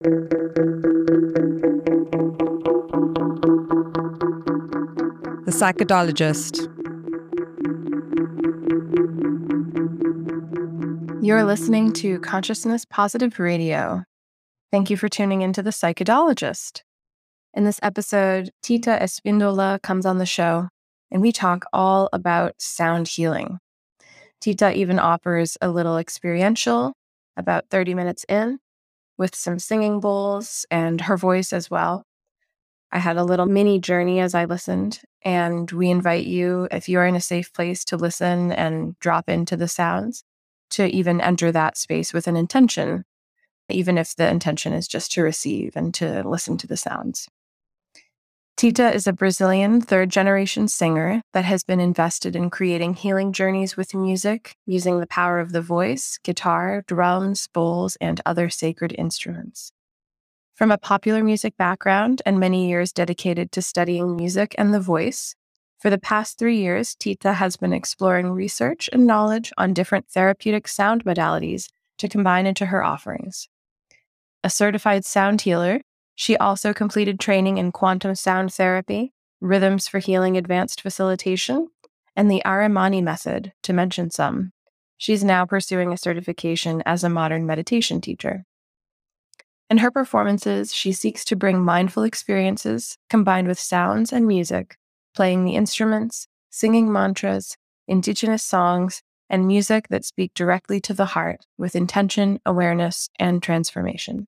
The Psychodologist. You're listening to Consciousness Positive Radio. Thank you for tuning into The Psychodologist. In this episode, Tita Espindola comes on the show, and we talk all about sound healing. Tita even offers a little experiential, about 30 minutes in, with some singing bowls and her voice as well. I had a little mini journey as I listened, and we invite you, if you're in a safe place to listen and drop into the sounds, to even enter that space with an intention, even if the intention is just to receive and to listen to the sounds. Tita is a Brazilian third-generation singer that has been invested in creating healing journeys with music, using the power of the voice, guitar, drums, bowls, and other sacred instruments. From a popular music background and many years dedicated to studying music and the voice, for the past 3 years, Tita has been exploring research and knowledge on different therapeutic sound modalities to combine into her offerings. A certified sound healer, she also completed training in quantum sound therapy, rhythms for healing advanced facilitation, and the Aramani method, to mention some. She's now pursuing a certification as a modern meditation teacher. In her performances, she seeks to bring mindful experiences combined with sounds and music, playing the instruments, singing mantras, indigenous songs, and music that speak directly to the heart with intention, awareness, and transformation.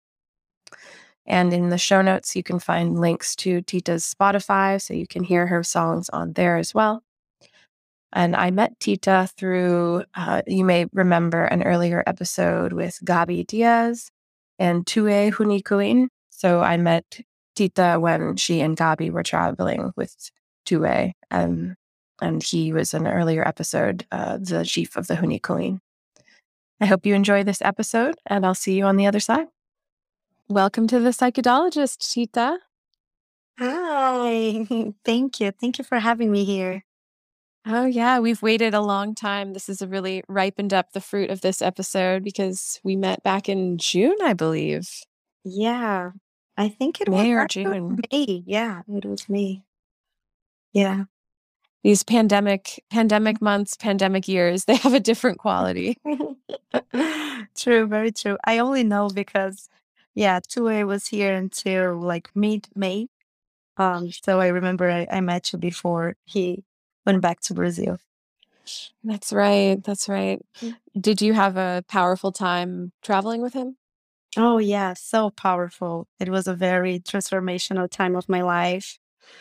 And in the show notes, you can find links to Tita's Spotify, so you can hear her songs on there as well. And I met Tita through, you may remember an earlier episode with Gabi Diaz and Tue Hunikuin. So I met Tita when she and Gabi were traveling with Tue, and he was an earlier episode, the chief of the Hunikuin. I hope you enjoy this episode, and I'll see you on the other side. Welcome to The Psychodologist, Tita. Hi, thank you. Thank you for having me here. Oh, yeah, we've waited a long time. This has really ripened up the fruit of this episode because we met back in June, I believe. Yeah, I think it May or was June. May. Yeah, it was May. Yeah. These pandemic months, pandemic years, they have a different quality. True, very true. I only know because, yeah, Tue was here until like mid-May. So I remember I met you before he went back to Brazil. That's right. That's right. Did you have a powerful time traveling with him? Oh, yeah, so powerful. It was a very transformational time of my life.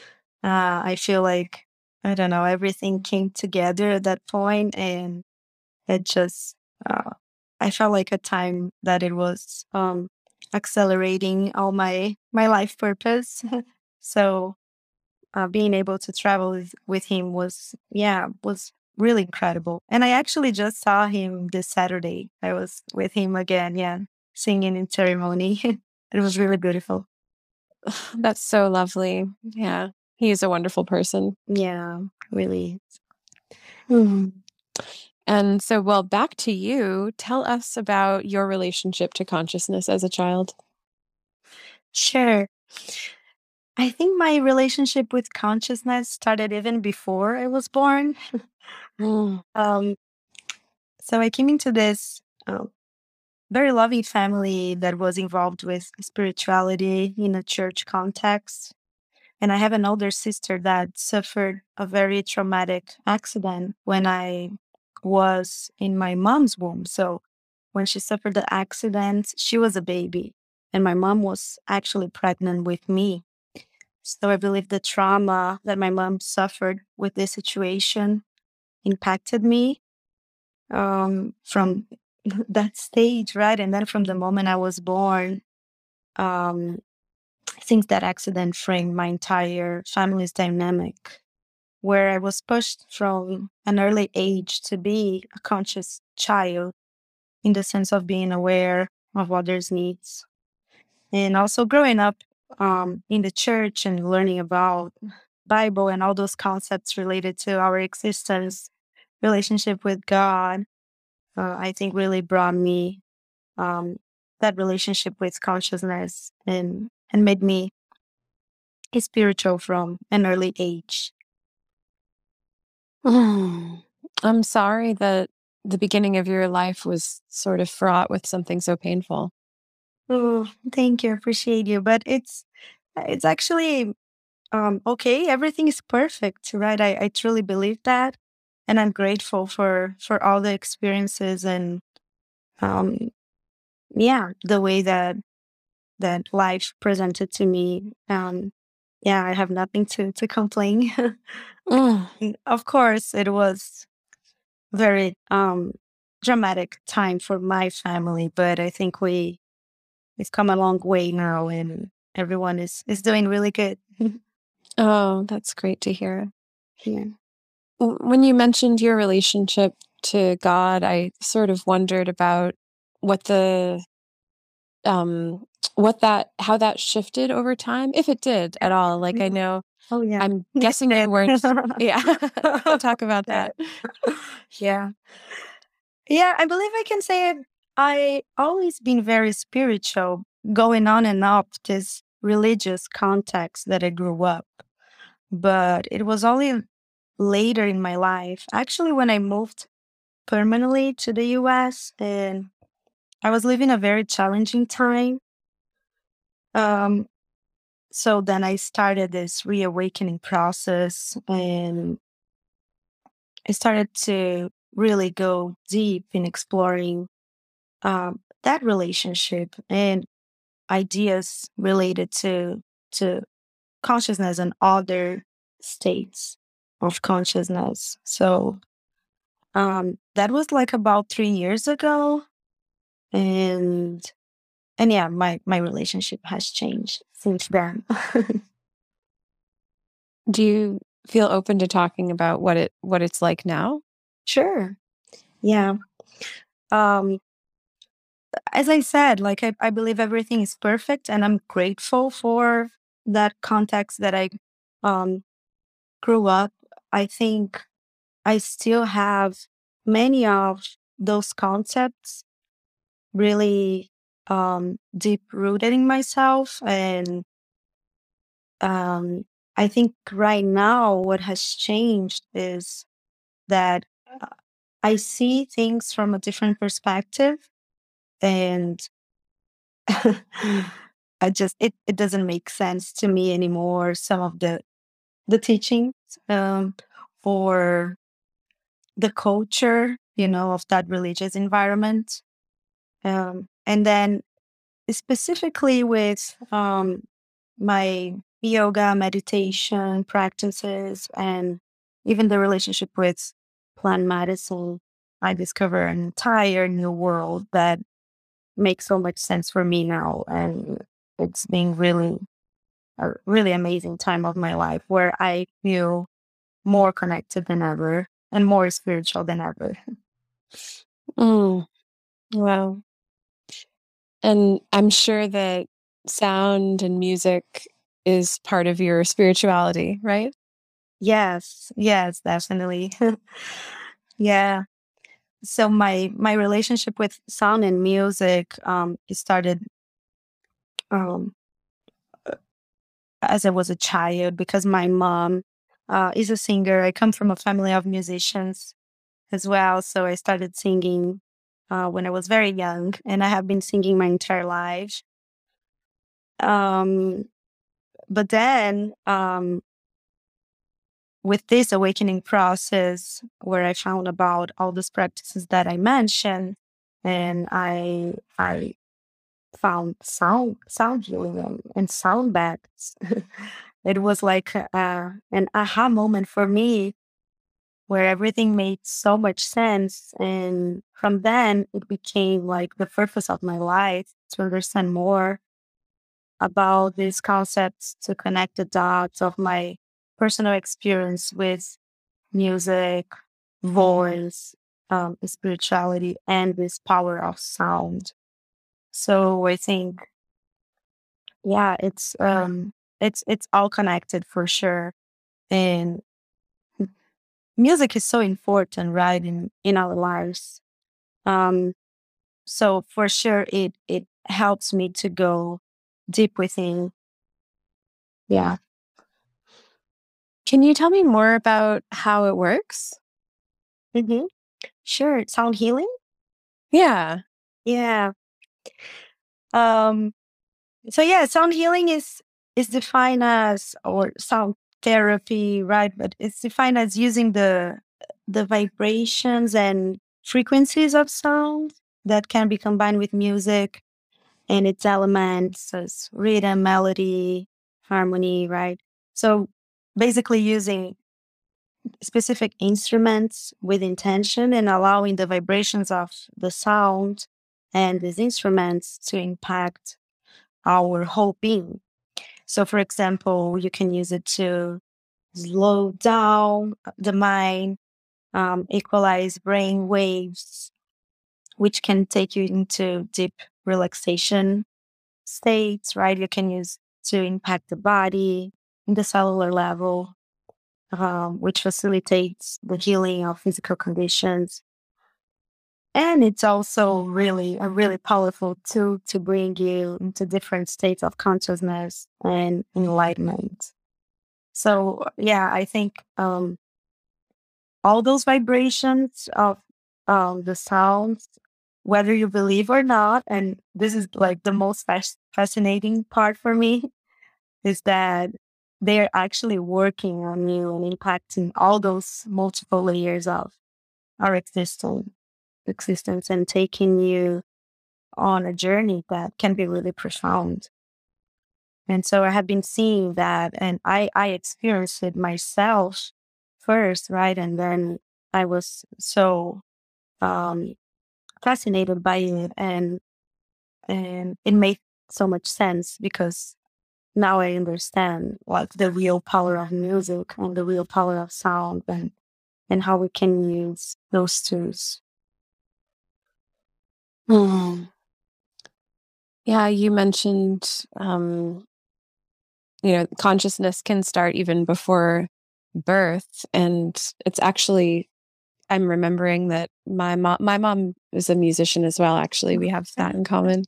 I feel like, I don't know, everything came together at that point, and it just, I felt like a time that it was accelerating all my life purpose. So being able to travel with him was really incredible. And I actually just saw him this Saturday. I was with him again, yeah, singing in ceremony. It was really beautiful. That's so lovely. Yeah, he is a wonderful person. Yeah, really. Mm. And so, well, back to you. Tell us about your relationship to consciousness as a child. Sure. I think my relationship with consciousness started even before I was born. Um, so I came into this very loving family that was involved with spirituality in a church context. And I have an older sister that suffered a very traumatic accident when I was in my mom's womb. So when she suffered the accident, she was a baby, and my mom was actually pregnant with me. So I believe the trauma that my mom suffered with this situation impacted me from that stage, right? And then from the moment I was born, I think that accident framed my entire family's dynamic, where I was pushed from an early age to be a conscious child in the sense of being aware of others' needs. And also growing up in the church and learning about Bible and all those concepts related to our existence, relationship with God, I think really brought me that relationship with consciousness and made me spiritual from an early age. I'm sorry that the beginning of your life was sort of fraught with something so painful. Oh, thank you. Appreciate you. But it's actually okay. Everything is perfect, right? I truly believe that. And I'm grateful for all the experiences and um yeah, the way that life presented to me. Yeah, I have nothing to complain. Mm. Of course, it was very dramatic time for my family, but I think we've come a long way now, and everyone is doing really good. Oh, that's great to hear. Yeah. When you mentioned your relationship to God, I sort of wondered about what the um how that shifted over time, if it did at all. Like I Mm. know Oh yeah. I'm It guessing you did. weren't. Yeah. Talk about that. Yeah. Yeah, I believe I can say it. I always been very spiritual, going on and up this religious context that I grew up. But it was only later in my life, actually, when I moved permanently to the US, and I was living a very challenging time. Um, so then I started this reawakening process, and I started to really go deep in exploring that relationship and ideas related to consciousness and other states of consciousness. So that was like about 3 years ago, and yeah, my relationship has changed since then. Do you feel open to talking about what it's like now? Sure. Yeah. Um, as I said, like I believe everything is perfect, and I'm grateful for that context that I um grew up. I think I still have many of those concepts really deep rooted in myself. And I think right now what has changed is that uh, I see things from a different perspective. And it doesn't make sense to me anymore, some of the teachings, um, or the culture, of that religious environment. And then specifically with my yoga, meditation practices, and even the relationship with plant medicine, I discover an entire new world that makes so much sense for me now. And it's been really a really amazing time of my life where I feel more connected than ever and more spiritual than ever. Mm, wow. And I'm sure that sound and music is part of your spirituality, right? Yes, yes, definitely. Yeah. So my relationship with sound and music it started um as I was a child, because my mom is a singer. I come from a family of musicians as well, so I started singing when I was very young, and I have been singing my entire life. Um, but then with this awakening process, where I found about all these practices that I mentioned, and I found sound healing and sound baths. It was like an aha moment for me, where everything made so much sense. And from then, it became like the purpose of my life to understand more about these concepts, to connect the dots of my personal experience with music, voice, spirituality, and this power of sound. So I think, yeah, it's all connected for sure. And music is so important, right, in our lives. Um, so for sure, it helps me to go deep within. Yeah. Can you tell me more about how it works? hmm Sure. Sound healing? Yeah. Yeah. Um, so yeah, sound healing is defined as, or sound therapy, right? But it's defined as using the vibrations and frequencies of sound that can be combined with music and its elements as rhythm, melody, harmony, right? So basically using specific instruments with intention and allowing the vibrations of the sound and these instruments to impact our whole being. So, for example, you can use it to slow down the mind, equalize brain waves, which can take you into deep relaxation states, right? You can use to impact the body in the cellular level, which facilitates the healing of physical conditions. And it's also really a really powerful tool to bring you into different states of consciousness and enlightenment. So yeah, I think all those vibrations of the sounds, whether you believe or not, and this is like the most fascinating part for me, is that they're actually working on you and impacting all those multiple layers of our existence and taking you on a journey that can be really profound. And so I have been seeing that, and I experienced it myself first, right? And then I was so um, fascinated by it, and it made so much sense because now I understand like the real power of music and the real power of sound, and how we can use those tools. Hmm. Yeah, you mentioned, consciousness can start even before birth. And it's actually, I'm remembering that my mom is a musician as well. Actually, we have that in common.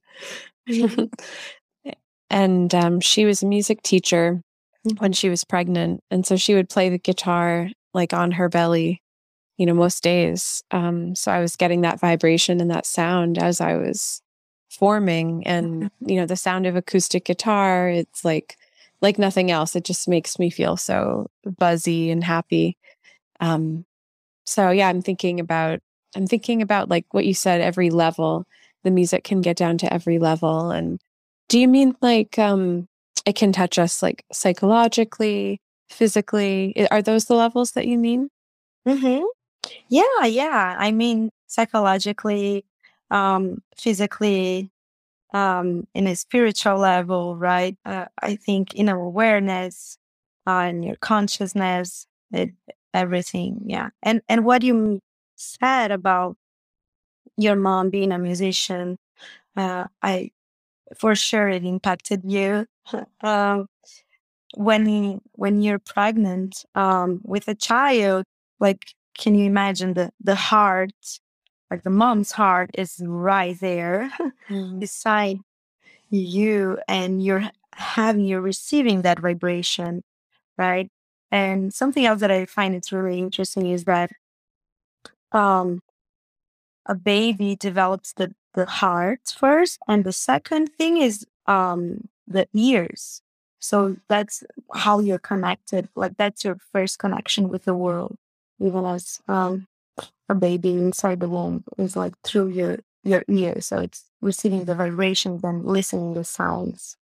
And she was a music teacher when she was pregnant. And so she would play the guitar like on her belly, most days. So I was getting that vibration and that sound as I was forming. And, the sound of acoustic guitar, it's like nothing else. It just makes me feel so buzzy and happy. Um, so yeah, I'm thinking about like what you said, every level, the music can get down to every level. And do you mean like it can touch us like psychologically, physically? Are those the levels that you mean? hmm Yeah, yeah. I mean, psychologically, physically, in a spiritual level, right? I think in our awareness, in your consciousness, everything. Yeah. And what you said about your mom being a musician, I for sure it impacted you. um, when you're pregnant with a child, like, can you imagine the heart, like the mom's heart is right there Mm. beside you, and you're receiving that vibration, right? And something else that I find it's really interesting is that um a baby develops the heart first, and the second thing is the ears. So that's how you're connected, like that's your first connection with the world, even as a baby inside the womb is like through your ears. So it's receiving the vibrations and listening the sounds.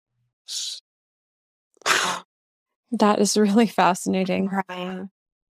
That is really fascinating. Right.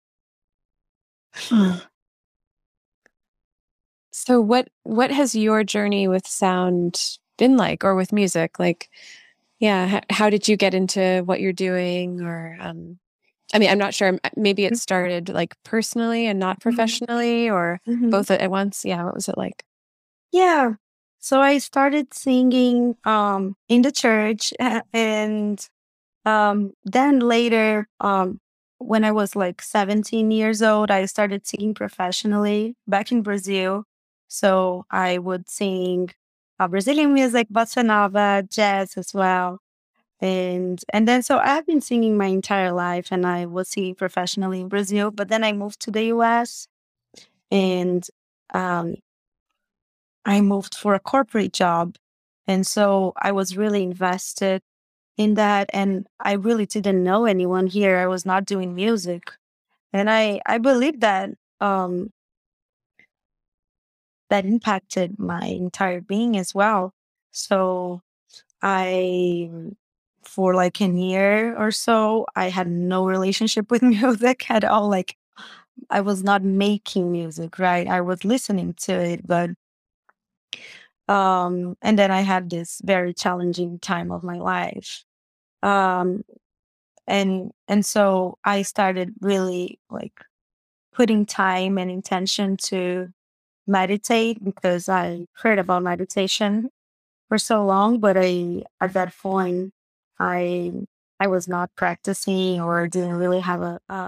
So what has your journey with sound been like, or with music? Like, yeah, how did you get into what you're doing? Or I mean, I'm not sure. Maybe it started like personally and not professionally, or Mhm. both at once. Yeah, what was it like? Yeah. So I started singing in the church and then later when I was like 17 years old, I started singing professionally back in Brazil. So I would sing Brazilian music, bossa nova, jazz as well. And then so I've been singing my entire life, and I was singing professionally in Brazil, but then I moved to the US, and um, I moved for a corporate job. And so I was really invested in that, and I really didn't know anyone here. I was not doing music. And I believe that that impacted my entire being as well. So I, for like a year or so, I had no relationship with music at all. Like I was not making music, right? I was listening to it, but and then I had this very challenging time of my life. Um and so I started really like putting time and intention to meditate because I heard about meditation for so long, but I at that point I I was not practicing or didn't really have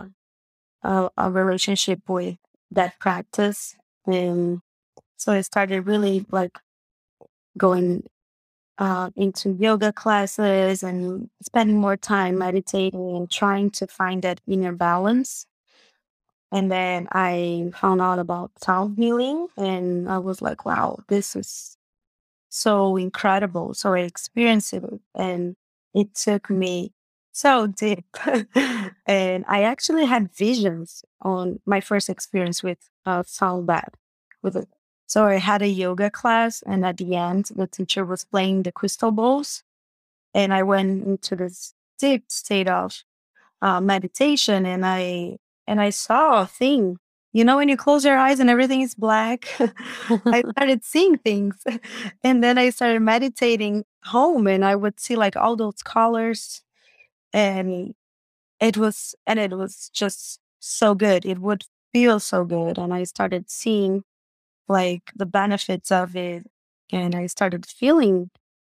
a relationship with that practice. And so I started really like going into yoga classes and spending more time meditating and trying to find that inner balance. And then I found out about sound healing, and I was like, wow, this is so incredible. So I experienced it, and it took me so deep. And I actually had visions on my first experience with sound bath. With it. So I had a yoga class, and at the end, the teacher was playing the crystal balls, and I went into this deep state of meditation, and I saw a thing. You know, when you close your eyes and everything is black, I started seeing things. And then I started meditating home, and I would see like all those colors, and it was just so good. It would feel so good. And I started seeing like the benefits of it, and I started feeling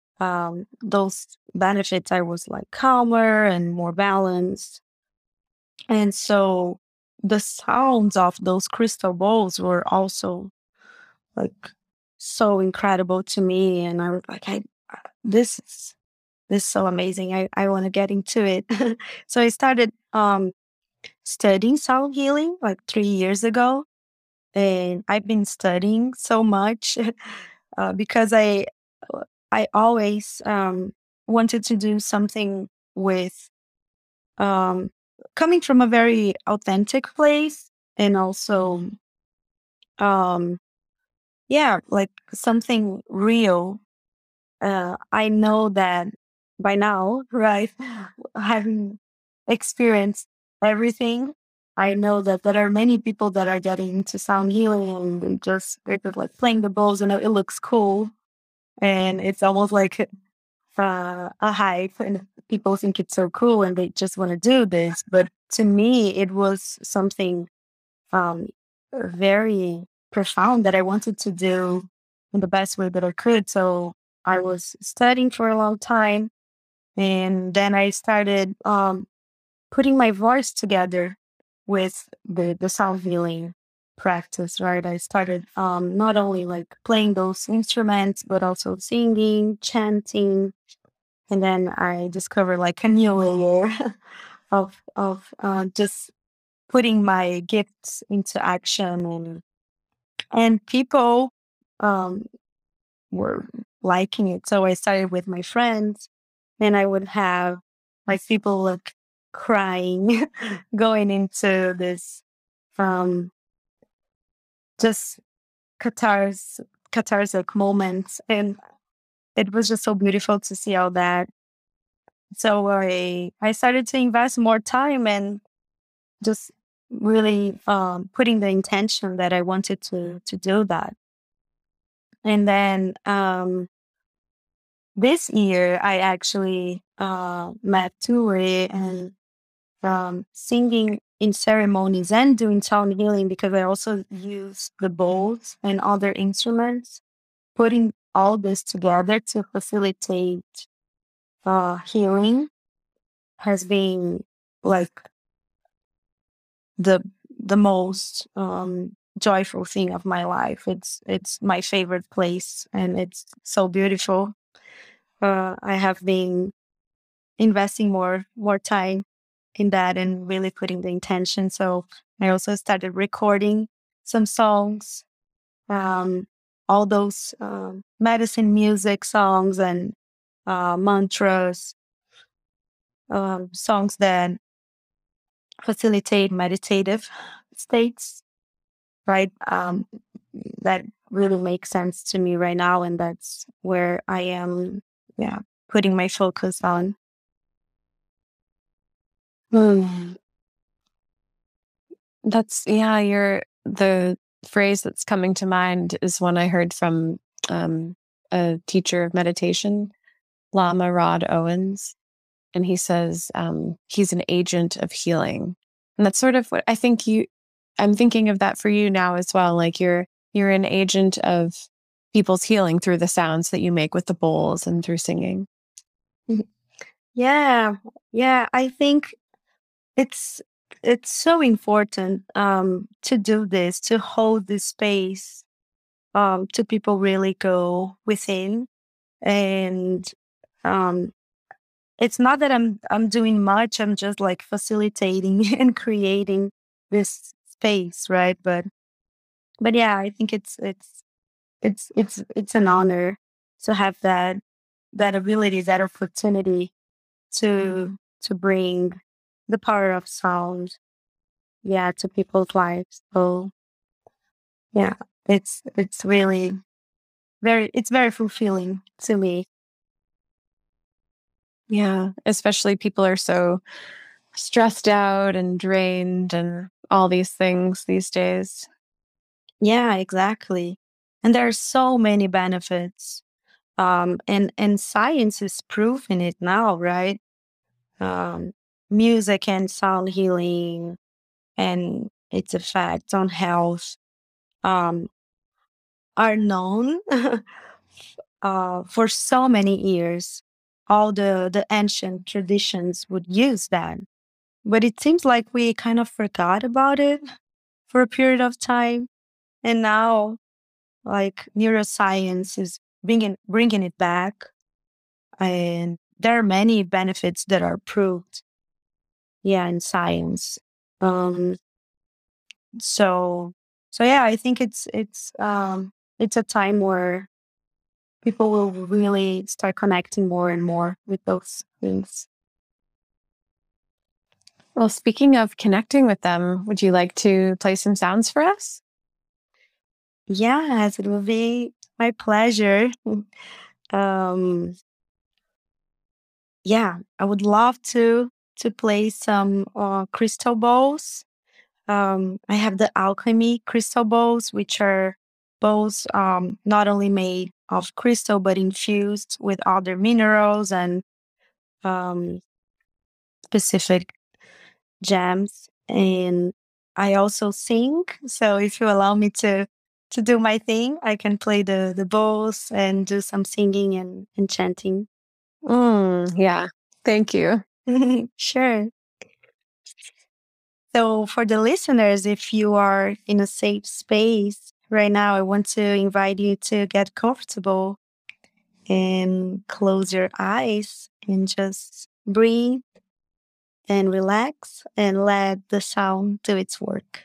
those benefits. I was like calmer and more balanced. And so the sounds of those crystal bowls were also like so incredible to me. And I was like, this is this is so amazing. I want to get into it. So I started studying sound healing like 3 years ago. And I've been studying so much because I always wanted to do something with um, coming from a very authentic place, and also um, yeah, like something real. I know that by now, right? Having experienced everything, I know that there are many people that are getting into sound healing, and they're just like playing the bowls, and it looks cool, and it's almost like a hype, and people think it's so cool, and they just want to do this. But to me, it was something um, very profound that I wanted to do in the best way that I could. So I was studying for a long time, and then I started putting my voice together with the sound healing practice. Right, I started not only like playing those instruments, but also singing, chanting, and then I discovered like a new layer of just putting my gifts into action, and people um, were liking it. So I started with my friends, and I would have like people like crying, going into this um, just catharsis moments, and it was just so beautiful to see all that. So I started to invest more time and just really putting the intention that I wanted to do that. And then this year, I actually met Ture, and singing in ceremonies and doing sound healing, because I also use the bowls and other instruments, putting all this together to facilitate healing has been like the the most joyful thing of my life. It's my favorite place, and it's so beautiful. I have been investing more time in that and really putting the intention. So I also started recording some songs, um, all those medicine music songs and mantras, songs that facilitate meditative states, right? That really makes sense to me right now, and that's where I am, yeah, putting my focus on. Mm. The phrase that's coming to mind is one I heard from a teacher of meditation, Lama Rod Owens. And he says he's an agent of healing. And that's sort of what I think I'm thinking of that for you now as well. Like you're an agent of people's healing through the sounds that you make with the bowls and through singing. Yeah, yeah. I think it's it's so important to do this, to hold this space, to people really go within. And um, it's not that I'm doing much. I'm just like facilitating and creating this space, right? But yeah, I think it's an honor to have that ability, that opportunity to bring the power of sound, yeah, to people's lives. So yeah, it's really it's very fulfilling to me. Yeah, especially people are so stressed out and drained and all these things these days. Yeah, exactly. And there are so many benefits. And science is proving it now, right? Um, music and sound healing and its effects on health um, are known for so many years. All the ancient traditions would use that. But it seems like we kind of forgot about it for a period of time. And now, like, neuroscience is bringing it back. And there are many benefits that are proved, yeah, in science. Um, so, so yeah, I think it's a time where people will really start connecting more and more with those things. Well, speaking of connecting with them, would you like to play some sounds for us? Yes, it will be my pleasure. Um, yeah, I would love to play some crystal bowls. I have the alchemy crystal bowls, which are bowls not only made of crystal but infused with other minerals and um, specific gems. And I also sing, so if you allow me to do my thing, I can play the bowls and do some singing and chanting. Yeah. Thank you. Sure. So, for the listeners, if you are in a safe space right now, I want to invite you to get comfortable and close your eyes and just breathe and relax and let the sound do its work.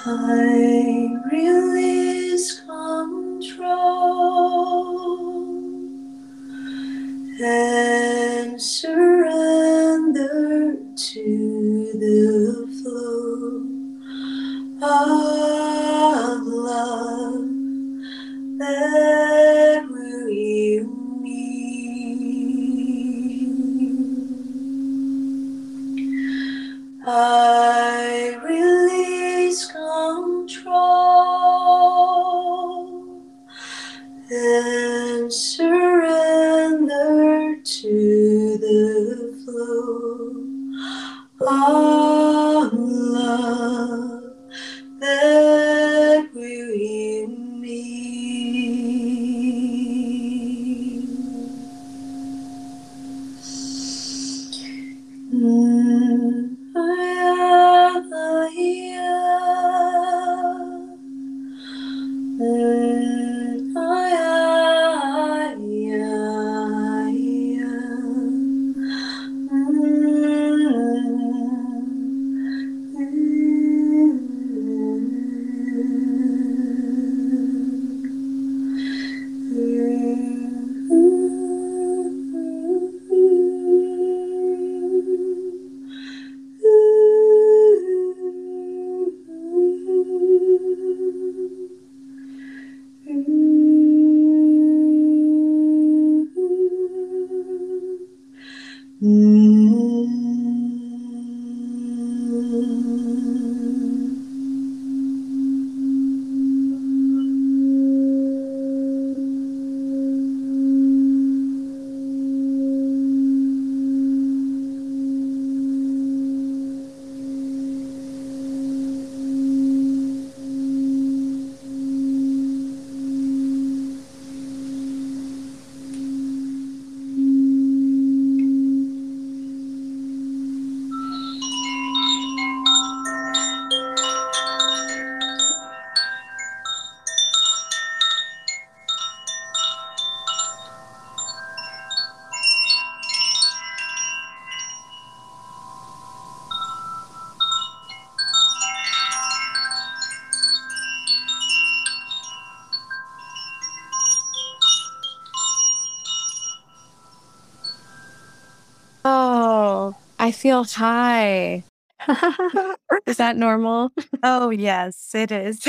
I release control and surrender to the flow of love that will heal me. I release control and surrender to the flow of love that will heal me. Oh, I feel high. Is that normal? Oh, yes, it is.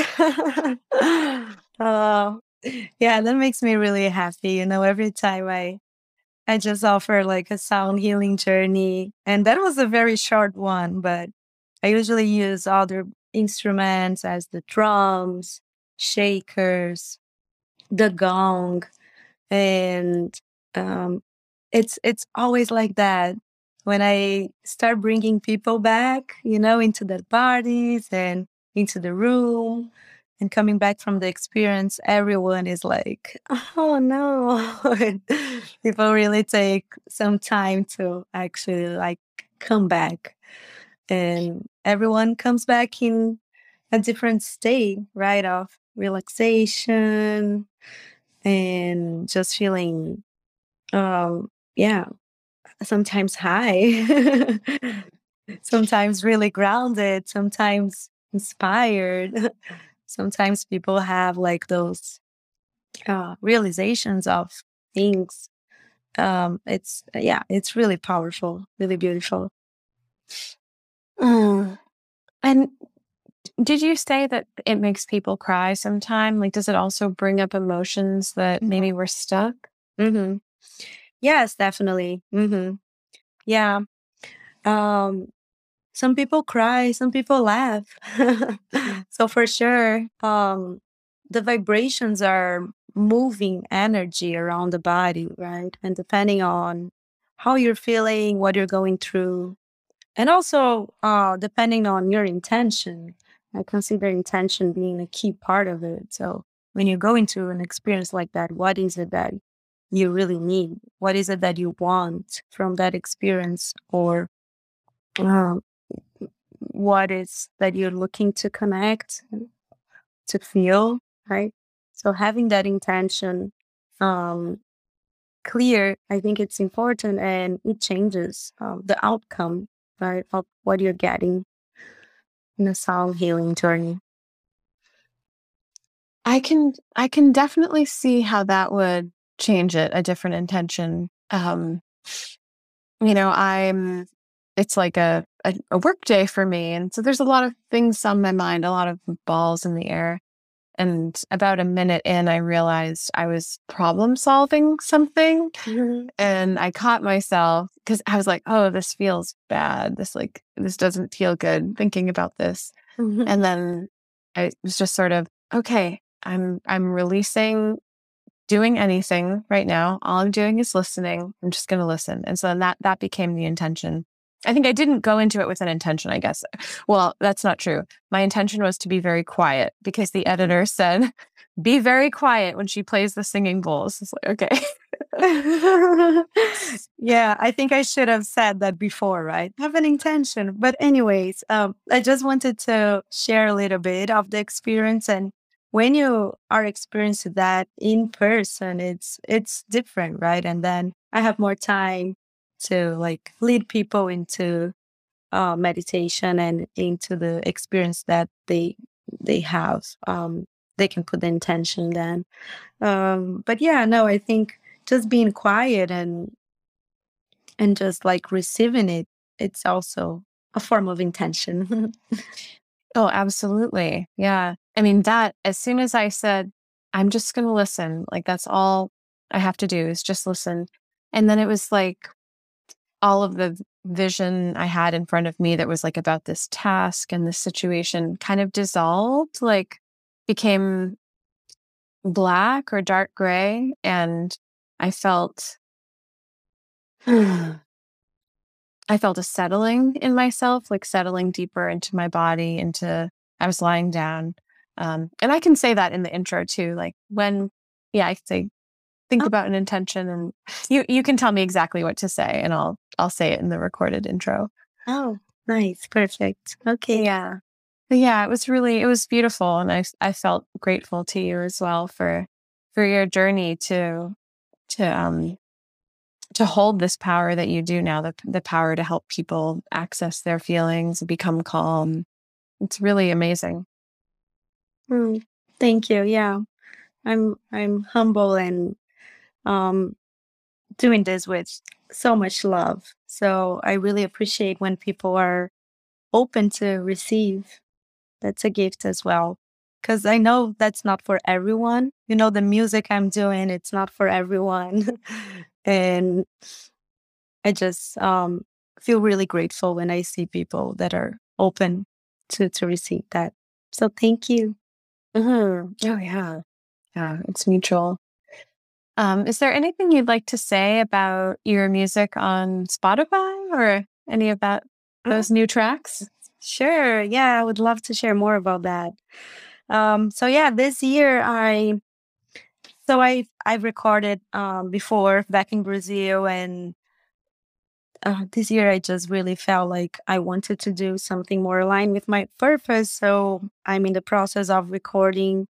Oh, yeah, that makes me really happy. Every time I just offer like a sound healing journey, and that was a very short one, but I usually use other instruments as the drums, shakers, the gong, and um, it's always like that when I start bringing people back, into the parties and into the room and coming back from the experience. Everyone is like, "Oh no!" And people really take some time to actually like come back, and everyone comes back in a different state, right? Of relaxation and just feeling yeah, sometimes high, sometimes really grounded, sometimes inspired. Sometimes people have like those realizations of things. It's really powerful, really beautiful. And did you say that it makes people cry sometime? Like, does it also bring up emotions that maybe were stuck? Mm-hmm. Yes, definitely. Mm-hmm. Yeah. Um, some people cry, some people laugh. So for sure, the vibrations are moving energy around the body, right? And depending on how you're feeling, what you're going through, and also depending on your intention, I consider intention being a key part of it. So when you go into an experience like that, what is it that you really need? What is it that you want from that experience? Or um, what is that you're looking to connect, to feel, right? So having that intention um, clear, I think it's important, and it changes the outcome, right, of what you're getting in a sound healing journey. I can definitely see how that would change it, a different intention. I'm it's like a work day for me. And so there's a lot of things on my mind, a lot of balls in the air. And about a minute in, I realized I was problem solving something. Mhm. And I caught myself because I was like, oh, this feels bad. This doesn't feel good thinking about this. Mhm. And then I was just sort of, okay, I'm releasing doing anything right now. All I'm doing is listening. I'm just going to listen. And so then that became the intention. I think I didn't go into it with an intention, I guess. Well, that's not true. My intention was to be very quiet because the editor said, be very quiet when she plays the singing bowls. It's like, okay. Yeah, I think I should have said that before, right? Have an intention. But anyways, I just wanted to share a little bit of the experience. And when you are experiencing that in person, it's different, right? And then I have more time to like lead people into meditation and into the experience that they have. They can put the intention then. But yeah, no, I think just being quiet and just like receiving it, it's also a form of intention. Oh, absolutely. Yeah. I mean, that as soon as I said, I'm just going to listen, like that's all I have to do is just listen. And then it was like all of the vision I had in front of me that was like about this task and this situation kind of dissolved, like became black or dark gray. And I felt, I felt a settling in myself, like settling deeper into my body, I was lying down. And I can say that in the intro too, like I can say, think Oh, about an intention and you can tell me exactly what to say and I'll say it in the recorded intro. oh, nice. Perfect. Okay. Yeah. But yeah, it was beautiful. And I felt grateful to you as well for your journey to to hold this power that you do now, the power to help people access their feelings, become calm. It's really amazing. Mm, thank you. Yeah. I'm humble and um doing this with so much love. So I really appreciate when people are open to receive. That's a gift as well. Because I know that's not for everyone. The music I'm doing, it's not for everyone. And I just feel really grateful when I see people that are open to receive that. So thank you. Oh yeah. Yeah, it's mutual. Is there anything you'd like to say about your music on Spotify or any of those new tracks? Sure. Yeah, I would love to share more about that. So yeah, this year I've recorded before back in Brazil, and this year I just really felt like I wanted to do something more aligned with my purpose. So I'm in the process of recording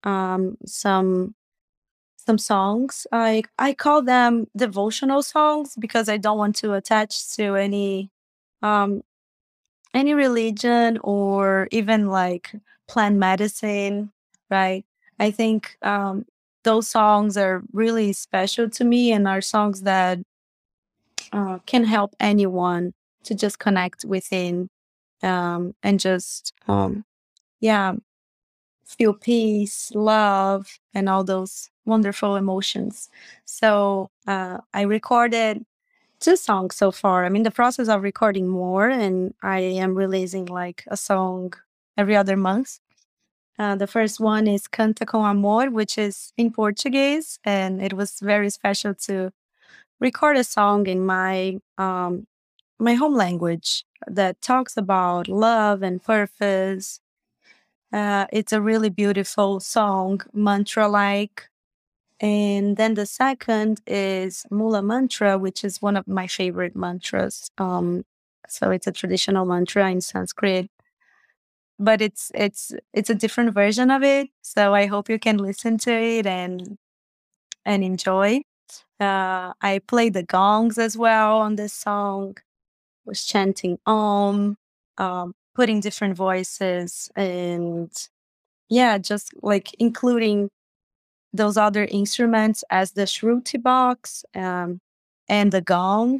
some songs. I call them devotional songs because I don't want to attach to um any religion or even like plant medicine, right? I think those songs are really special to me and are songs that can help anyone to just connect within and just, yeah, feel peace, love, and all those wonderful emotions. So I recorded 2 songs so far. I'm in the process of recording more, and I am releasing like a song every other month. The first one is Canta com Amor, which is in Portuguese, and it was very special to record a song in my home language that talks about love and purpose. It's a really beautiful song, mantra-like. And then the second is Mula Mantra, which is one of my favorite mantras. So it's a traditional mantra in Sanskrit, but it's a different version of it. So I hope you can listen to it and enjoy. I play the gongs as well on this song. Was chanting Om, putting different voices and yeah, just like including those other instruments as the shruti box and the gong.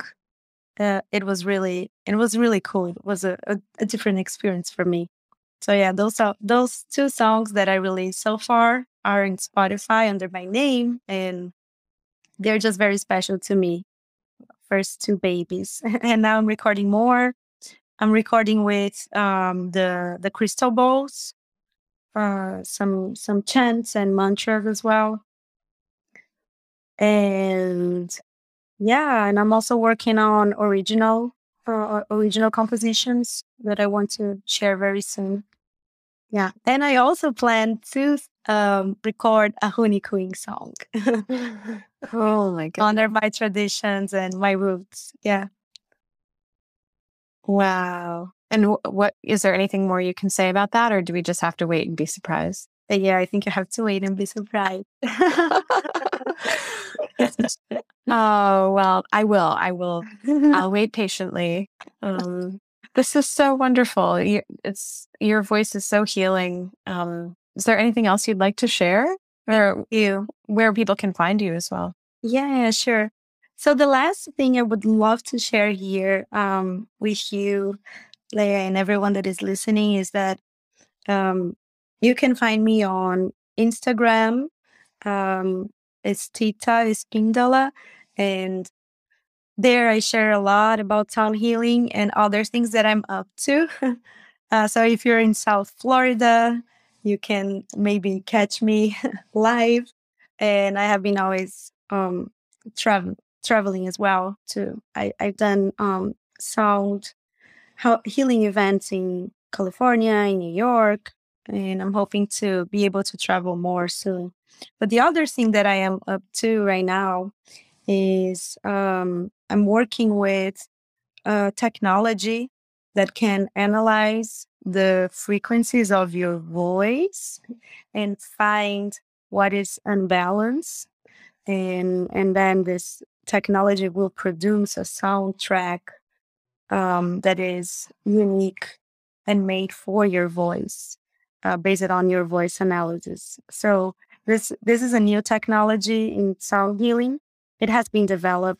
It was really cool. It was a different experience for me. So yeah, those two songs that I released so far are in Spotify under my name, and they're just very special to me. First two babies, and now I'm recording more. I'm recording with the crystal bowls, some chants and mantras as well, and yeah, and I'm also working on original compositions that I want to share very soon. Yeah, and I also plan to record a Huni Queen song. Oh my god. Honor my traditions and my roots. Yeah. Wow. And what is there anything more you can say about that, or do we just have to wait and be surprised? But yeah, I think you have to wait and be surprised. Oh, well, I will. I'll wait patiently. This is so wonderful. Your voice is so healing. Is there anything else you'd like to share, or where people can find you as well? Yeah, sure. So the last thing I would love to share here with you, Leia, and everyone that is listening is that you can find me on Instagram. It's Tita Espindola, and there I share a lot about sound healing and other things that I'm up to. So if you're in South Florida, you can maybe catch me live. And I have been always traveling as well too. I've done sound healing events in California, in New York, and I'm hoping to be able to travel more soon. But the other thing that I am up to right now is I'm working with technology that can analyze the frequencies of your voice and find what is unbalanced, and then this technology will produce a soundtrack that is unique and made for your voice, based on your voice analysis. So this is a new technology in sound healing. It has been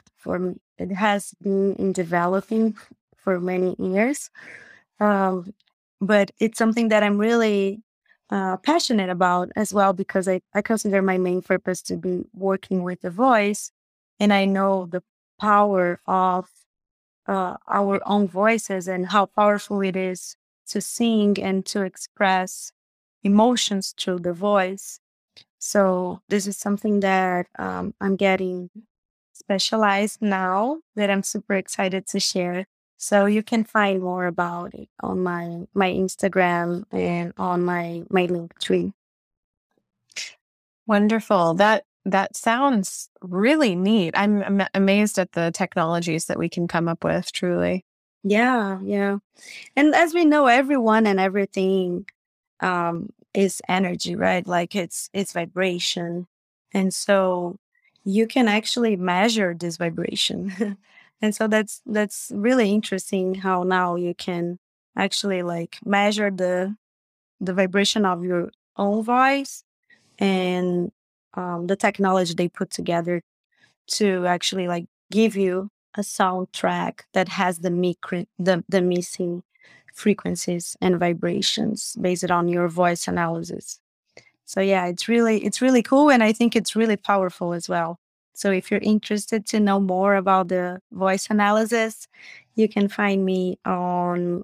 in developing for many years, but it's something that I'm really passionate about as well, because I consider my main purpose to be working with the voice, and I know the power of our own voices and how powerful it is to sing and to express emotions through the voice. So this is something that I'm getting specialized now, that I'm super excited to share. So you can find more about it on my Instagram and on my Linktree. Wonderful. That sounds really neat. I'm amazed at the technologies that we can come up with, truly. Yeah, yeah. And as we know, everyone and everything is energy, right? Like it's vibration. And so you can actually measure this vibration. And so that's really interesting how now you can actually like measure the vibration of your own voice, and the technology they put together to actually like give you a soundtrack that has the missing frequencies and vibrations based on your voice analysis. So yeah, it's really cool, and I think it's really powerful as well. So if you're interested to know more about the voice analysis, you can find me on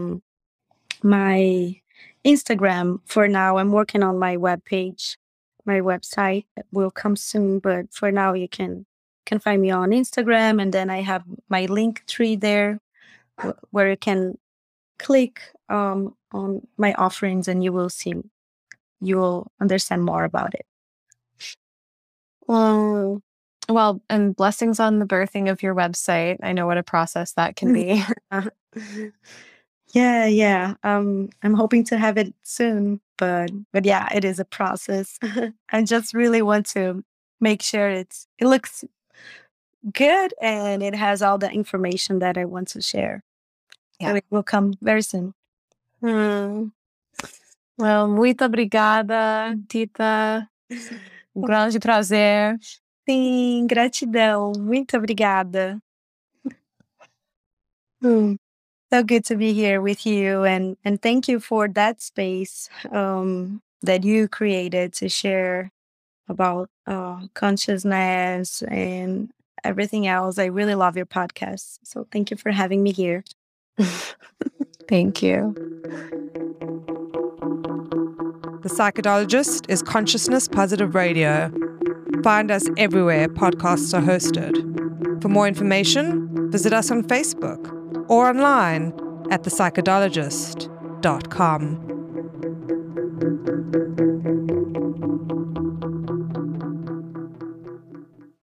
my Instagram. For now, I'm working on my webpage. My website will come soon, but for now, you can find me on Instagram, and then I have my Linktree there, where you can click on my offerings, and you will understand more about it. Well, and blessings on the birthing of your website. I know what a process that can be. Yeah. I'm hoping to have it soon, but yeah, it is a process. I just really want to make sure it looks good and it has all the information that I want to share. Yeah. So it will come very soon. Well, muito obrigada, Tita. Um grande prazer. Sim, gratidão. Muito obrigada. So good to be here with you, and thank you for that space that you created to share about consciousness and everything else. I really love your podcast. So thank you for having me here. Thank you. The Psychologist is Consciousness Positive Radio. Find us everywhere podcasts are hosted. For more information, visit us on Facebook or online at thepsychologist.com.